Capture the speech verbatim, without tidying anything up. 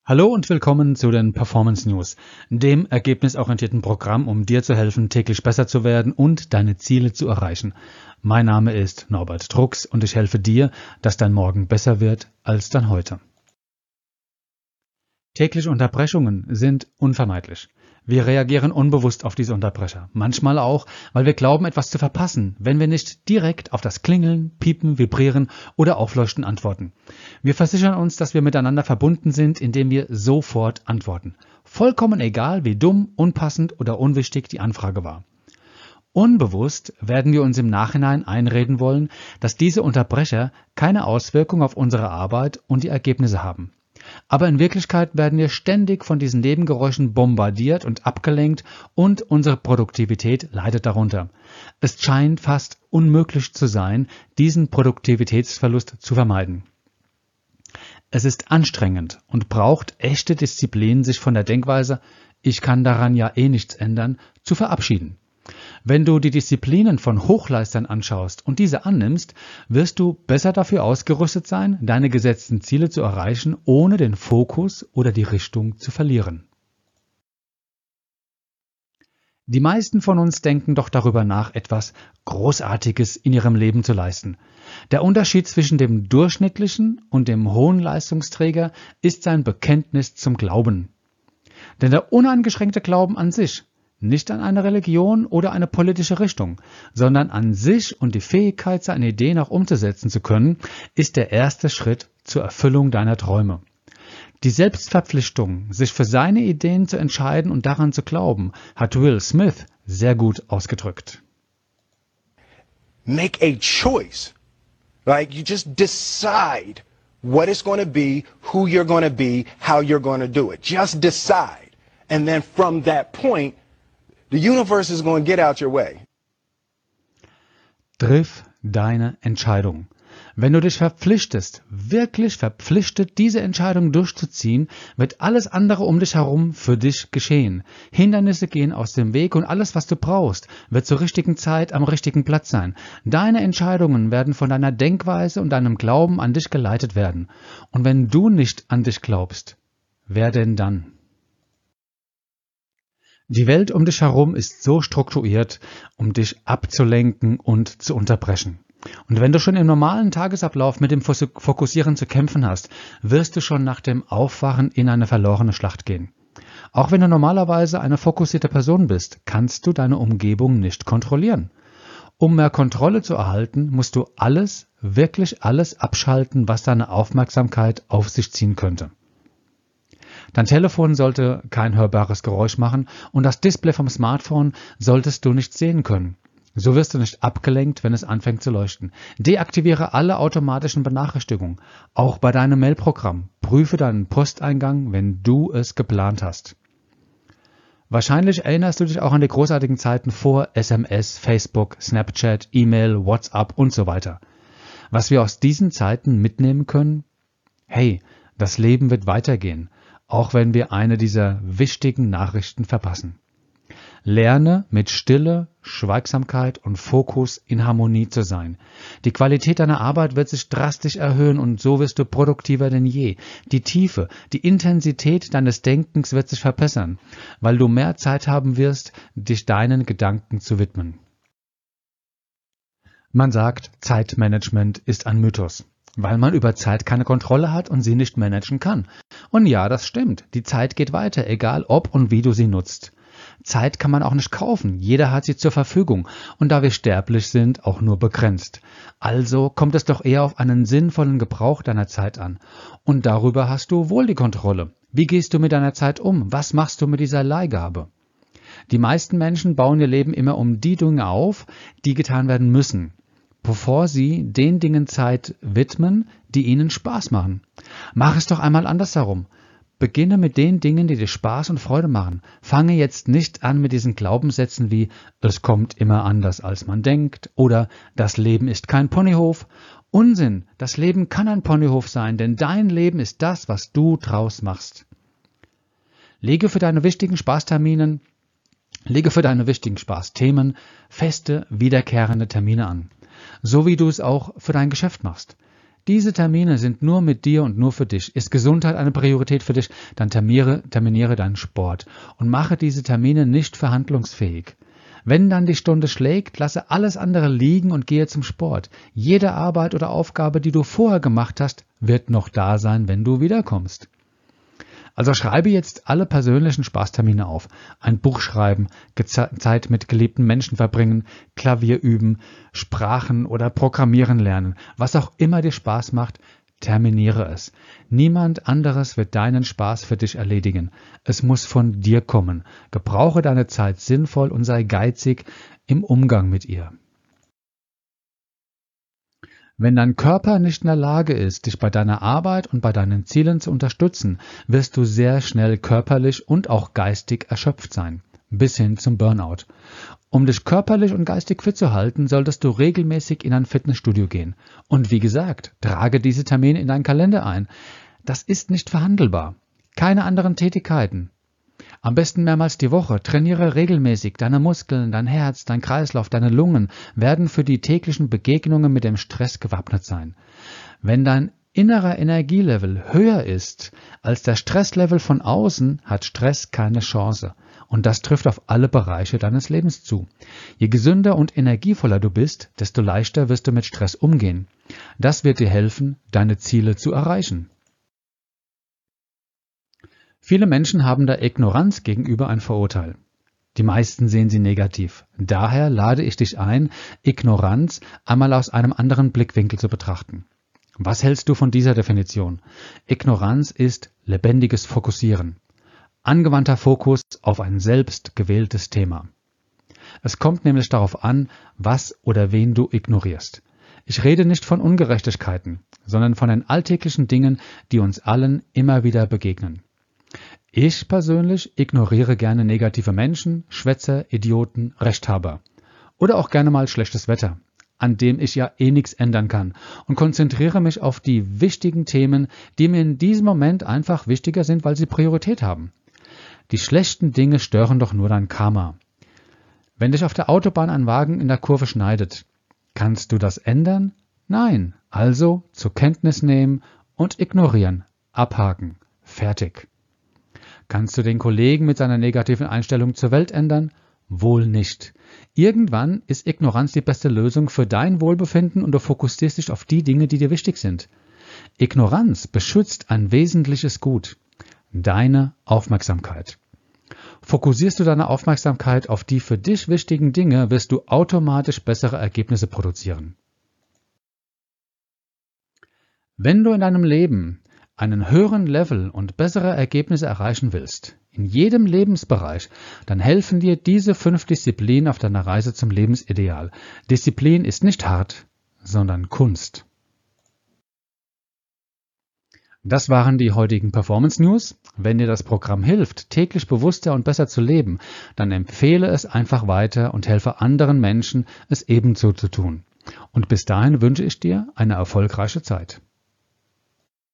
Hallo und willkommen zu den Performance News, dem ergebnisorientierten Programm, um dir zu helfen, täglich besser zu werden und deine Ziele zu erreichen. Mein Name ist Norbert Drucks und ich helfe dir, dass dein Morgen besser wird als dein Heute. Tägliche Unterbrechungen sind unvermeidlich. Wir reagieren unbewusst auf diese Unterbrecher. Manchmal auch, weil wir glauben, etwas zu verpassen, wenn wir nicht direkt auf das Klingeln, Piepen, Vibrieren oder Aufleuchten antworten. Wir versichern uns, dass wir miteinander verbunden sind, indem wir sofort antworten. Vollkommen egal, wie dumm, unpassend oder unwichtig die Anfrage war. Unbewusst werden wir uns im Nachhinein einreden wollen, dass diese Unterbrecher keine Auswirkung auf unsere Arbeit und die Ergebnisse haben. Aber in Wirklichkeit werden wir ständig von diesen Nebengeräuschen bombardiert und abgelenkt und unsere Produktivität leidet darunter. Es scheint fast unmöglich zu sein, diesen Produktivitätsverlust zu vermeiden. Es ist anstrengend und braucht echte Disziplin, sich von der Denkweise, ich kann daran ja eh nichts ändern, zu verabschieden. Wenn du die Disziplinen von Hochleistern anschaust und diese annimmst, wirst du besser dafür ausgerüstet sein, deine gesetzten Ziele zu erreichen, ohne den Fokus oder die Richtung zu verlieren. Die meisten von uns denken doch darüber nach, etwas Großartiges in ihrem Leben zu leisten. Der Unterschied zwischen dem durchschnittlichen und dem hohen Leistungsträger ist sein Bekenntnis zum Glauben. Denn der uneingeschränkte Glauben an sich, nicht an eine Religion oder eine politische Richtung, sondern an sich und die Fähigkeit, seine Ideen auch umzusetzen zu können, ist der erste Schritt zur Erfüllung deiner Träume. Die Selbstverpflichtung, sich für seine Ideen zu entscheiden und daran zu glauben, hat Will Smith sehr gut ausgedrückt. Make a choice. Like you just decide what it's going to be, who you're going to be, how you're going to do it. Just decide. And then from that point, the universe is going to get out your way. Triff deine Entscheidung. Wenn du dich verpflichtest, wirklich verpflichtet, diese Entscheidung durchzuziehen, wird alles andere um dich herum für dich geschehen. Hindernisse gehen aus dem Weg und alles, was du brauchst, wird zur richtigen Zeit am richtigen Platz sein. Deine Entscheidungen werden von deiner Denkweise und deinem Glauben an dich geleitet werden. Und wenn du nicht an dich glaubst, wer denn dann? Die Welt um dich herum ist so strukturiert, um dich abzulenken und zu unterbrechen. Und wenn du schon im normalen Tagesablauf mit dem Fokussieren zu kämpfen hast, wirst du schon nach dem Aufwachen in eine verlorene Schlacht gehen. Auch wenn du normalerweise eine fokussierte Person bist, kannst du deine Umgebung nicht kontrollieren. Um mehr Kontrolle zu erhalten, musst du alles, wirklich alles abschalten, was deine Aufmerksamkeit auf sich ziehen könnte. Dein Telefon sollte kein hörbares Geräusch machen und das Display vom Smartphone solltest du nicht sehen können. So wirst du nicht abgelenkt, wenn es anfängt zu leuchten. Deaktiviere alle automatischen Benachrichtigungen, auch bei deinem Mailprogramm. Prüfe deinen Posteingang, wenn du es geplant hast. Wahrscheinlich erinnerst du dich auch an die großartigen Zeiten vor S M S, Facebook, Snapchat, E-Mail, WhatsApp und so weiter. Was wir aus diesen Zeiten mitnehmen können? Hey, das Leben wird weitergehen, auch wenn wir eine dieser wichtigen Nachrichten verpassen. Lerne mit Stille, Schweigsamkeit und Fokus in Harmonie zu sein. Die Qualität deiner Arbeit wird sich drastisch erhöhen und so wirst du produktiver denn je. Die Tiefe, die Intensität deines Denkens wird sich verbessern, weil du mehr Zeit haben wirst, dich deinen Gedanken zu widmen. Man sagt, Zeitmanagement ist ein Mythos, weil man über Zeit keine Kontrolle hat und sie nicht managen kann. Und ja, das stimmt. Die Zeit geht weiter, egal ob und wie du sie nutzt. Zeit kann man auch nicht kaufen. Jeder hat sie zur Verfügung. Und da wir sterblich sind, auch nur begrenzt. Also kommt es doch eher auf einen sinnvollen Gebrauch deiner Zeit an. Und darüber hast du wohl die Kontrolle. Wie gehst du mit deiner Zeit um? Was machst du mit dieser Leihgabe? Die meisten Menschen bauen ihr Leben immer um die Dinge auf, die getan werden müssen, bevor sie den Dingen Zeit widmen, die ihnen Spaß machen. Mach es doch einmal andersherum. Beginne mit den Dingen, die dir Spaß und Freude machen. Fange jetzt nicht an mit diesen Glaubenssätzen wie es kommt immer anders, als man denkt oder das Leben ist kein Ponyhof. Unsinn, das Leben kann ein Ponyhof sein, denn dein Leben ist das, was du draus machst. Lege für deine wichtigen Spaßterminen, lege für deine wichtigen Spaßthemen feste, wiederkehrende Termine an. So wie du es auch für dein Geschäft machst. diese Termine sind nur mit dir und nur für dich. Ist Gesundheit eine Priorität für dich, dann terminiere, terminiere deinen Sport und mache diese Termine nicht verhandlungsfähig. Wenn dann die Stunde schlägt, lasse alles andere liegen und gehe zum Sport. Jede Arbeit oder Aufgabe, die du vorher gemacht hast, wird noch da sein, wenn du wiederkommst. Also schreibe jetzt alle persönlichen Spaßtermine auf. Ein Buch schreiben, Zeit mit geliebten Menschen verbringen, Klavier üben, Sprachen oder Programmieren lernen. Was auch immer dir Spaß macht, terminiere es. Niemand anderes wird deinen Spaß für dich erledigen. Es muss von dir kommen. Gebrauche deine Zeit sinnvoll und sei geizig im Umgang mit ihr. Wenn dein Körper nicht in der Lage ist, dich bei deiner Arbeit und bei deinen Zielen zu unterstützen, wirst du sehr schnell körperlich und auch geistig erschöpft sein, bis hin zum Burnout. Um dich körperlich und geistig fit zu halten, solltest du regelmäßig in ein Fitnessstudio gehen. Und wie gesagt, trage diese Termine in deinen Kalender ein. Das ist nicht verhandelbar. Keine anderen Tätigkeiten. Am besten mehrmals die Woche. Trainiere regelmäßig. Deine Muskeln, dein Herz, dein Kreislauf, deine Lungen werden für die täglichen Begegnungen mit dem Stress gewappnet sein. Wenn dein innerer Energielevel höher ist als der Stresslevel von außen, hat Stress keine Chance. Und das trifft auf alle Bereiche deines Lebens zu. Je gesünder und energievoller du bist, desto leichter wirst du mit Stress umgehen. Das wird dir helfen, deine Ziele zu erreichen. Viele Menschen haben der Ignoranz gegenüber ein Vorurteil. Die meisten sehen sie negativ. Daher lade ich dich ein, Ignoranz einmal aus einem anderen Blickwinkel zu betrachten. Was hältst du von dieser Definition? Ignoranz ist lebendiges Fokussieren. Angewandter Fokus auf ein selbst gewähltes Thema. Es kommt nämlich darauf an, was oder wen du ignorierst. Ich rede nicht von Ungerechtigkeiten, sondern von den alltäglichen Dingen, die uns allen immer wieder begegnen. Ich persönlich ignoriere gerne negative Menschen, Schwätzer, Idioten, Rechthaber. Oder auch gerne mal schlechtes Wetter, an dem ich ja eh nichts ändern kann, und konzentriere mich auf die wichtigen Themen, die mir in diesem Moment einfach wichtiger sind, weil sie Priorität haben. Die schlechten Dinge stören doch nur dein Karma. Wenn dich auf der Autobahn ein Wagen in der Kurve schneidet, kannst du das ändern? Nein. Also zur Kenntnis nehmen und ignorieren. Abhaken. Fertig. Kannst du den Kollegen mit seiner negativen Einstellung zur Welt ändern? Wohl nicht. Irgendwann ist Ignoranz die beste Lösung für dein Wohlbefinden und du fokussierst dich auf die Dinge, die dir wichtig sind. Ignoranz beschützt ein wesentliches Gut. Deine Aufmerksamkeit. Fokussierst du deine Aufmerksamkeit auf die für dich wichtigen Dinge, wirst du automatisch bessere Ergebnisse produzieren. Wenn du in deinem Leben einen höheren Level und bessere Ergebnisse erreichen willst, in jedem Lebensbereich, dann helfen dir diese fünf Disziplinen auf deiner Reise zum Lebensideal. Disziplin ist nicht hart, sondern Kunst. Das waren die heutigen Performance News. Wenn dir das Programm hilft, täglich bewusster und besser zu leben, dann empfehle es einfach weiter und helfe anderen Menschen, es ebenso zu tun. Und bis dahin wünsche ich dir eine erfolgreiche Zeit.